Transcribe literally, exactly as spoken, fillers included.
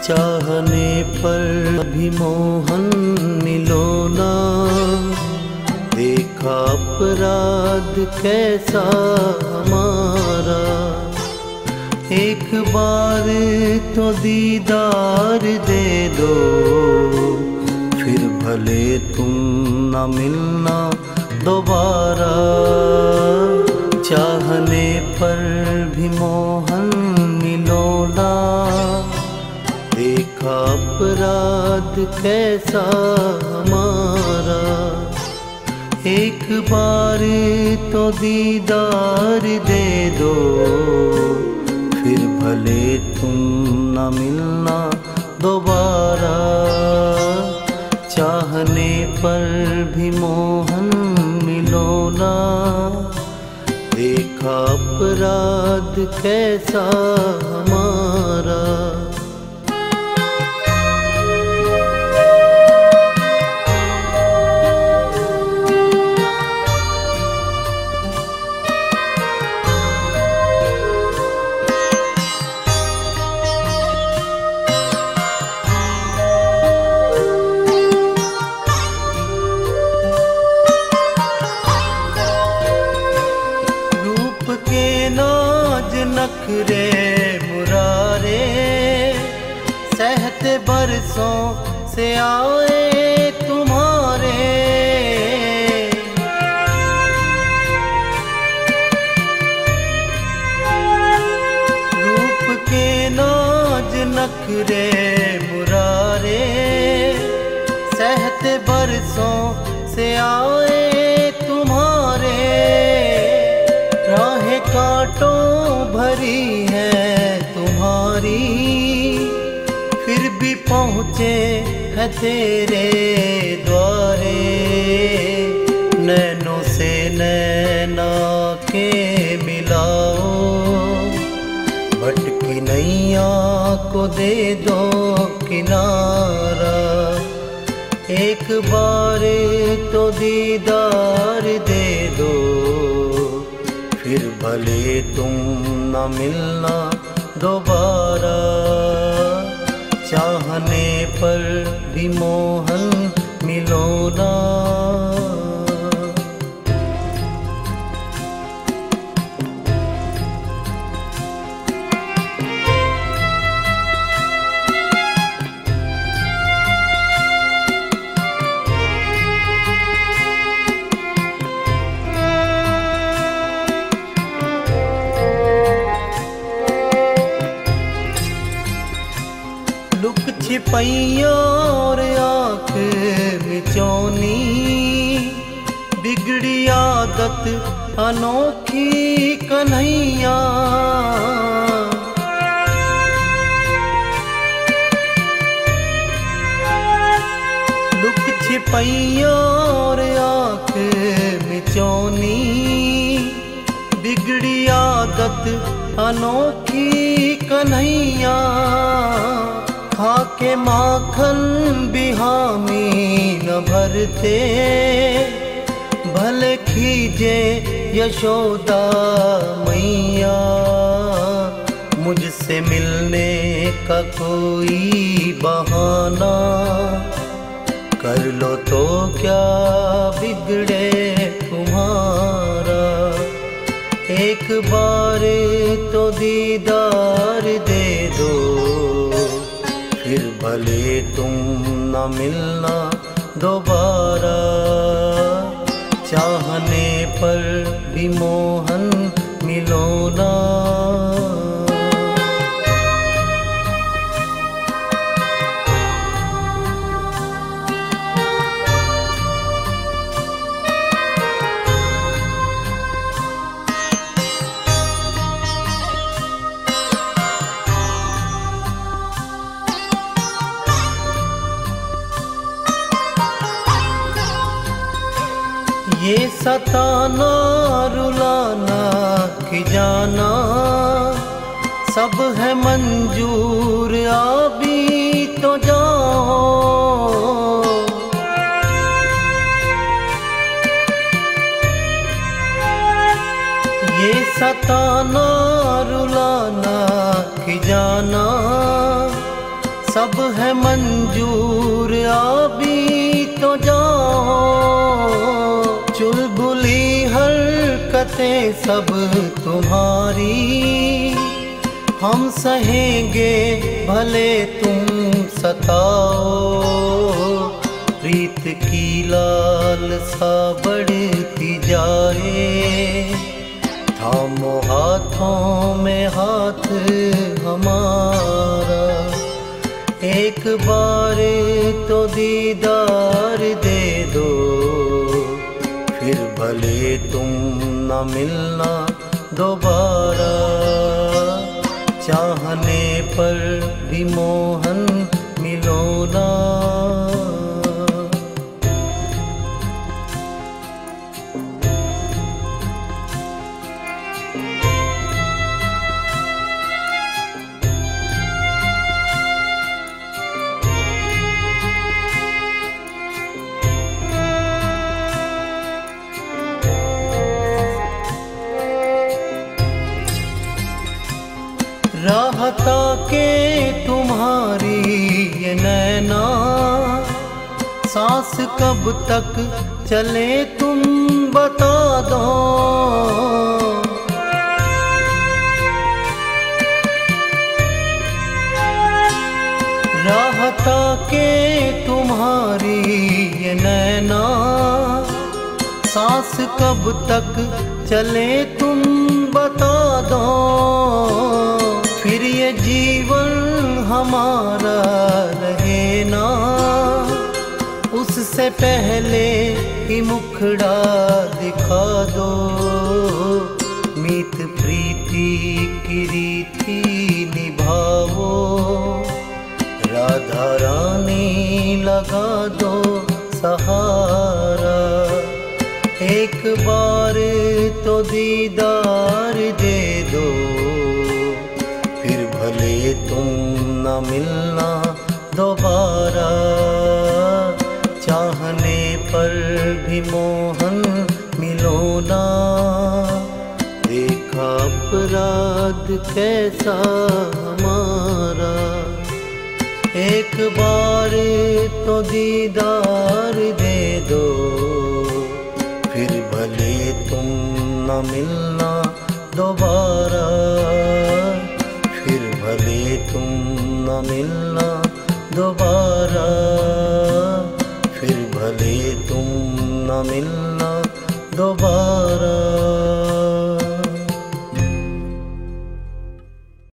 चाहने पर भी मोहन मिलो ना, देखा अपराध कैसा हमारा। एक बार तो दीदार दे दो, फिर भले तुम न मिलना दोबारा। चाहने पर भी मोहन मिलो ना, देखा अपराध कैसा हमारा। एक बार तो दीदार दे दो, फिर भले तुम न मिलना दोबारा। चाहने पर भी मोहन मिलो ना, देखा अपराध कैसा हमारा। नखरे मुरारे सहते बरसों से आए तुम्हारे। रूप के नाज नखरे मुरारे सहते बरसों से आए तुम्हारे। राहें कांटों भरी है तुम्हारी, फिर भी पहुँचे है तेरे द्वारे। नैनों से नैना के मिलाओ, भटकी नैया को दे दो किनारा। एक बार तो दीदार दे दो, फिर भले तुम न मिलना दोबारा। चाहने पर भी मोहन मिलो ना। लुक छिपैया और आँख मिचौनी, बिगड़ी आदत अनोखी कन्हैया। लुक छिपैया और आँख मिचौनी, बिगड़ी आदत अनोखी कन्हैया। खाके माखन भी हामी न भरते, भले खीजे यशोदा मैया। मुझसे मिलने का कोई बहाना कर लो तो क्या बिगड़े तुम्हारा। एक बार तो दीदार दे दो, फिर भले तुम न मिलना दोबारा। चाहने पर भी मोहन मिलो ना। ये सताना रुलाना खिजाना सब है मंजूर, अभी तो जाओ। ये सताना रुलाना खिजाना सब है मंजूर अभी तो जाओ, चुलबुली हरकतें सब तुम्हारी हम सहेंगे भले तुम सताओ। प्रीत की लालसा बढ़ती जाए, थामो हाथों में हाथ हमारा, एक बार तो दीदार दे दो, फिर भले तुम न मिलना दोबारा। चाहने पर भी मोहन मिलो ना। राहता के तुम्हारी ये नैना, सांस कब तक चले तुम बता दो। राहता के तुम्हारी ये नैना, सांस कब तक चले तुम बता दो, फिर ये जीवन हमारा रहे ना। उससे पहले ही मुखड़ा दिखा दो, मीत प्रीति की रीति निभाओ। राधा रानी लगा दो सहारा, एक बार तो दीदार दे दो, फिर भले तुम न मिलना दोबारा। चाहने पर भी मोहन मिलो ना। देखा अपराध कैसा हमारा, एक बार तो दीदार दे दो, फिर भले तुम न मिलना दोबारा। फिर भले तुम न मिलना दोबारा, फिर भले तुम न मिलना दोबारा।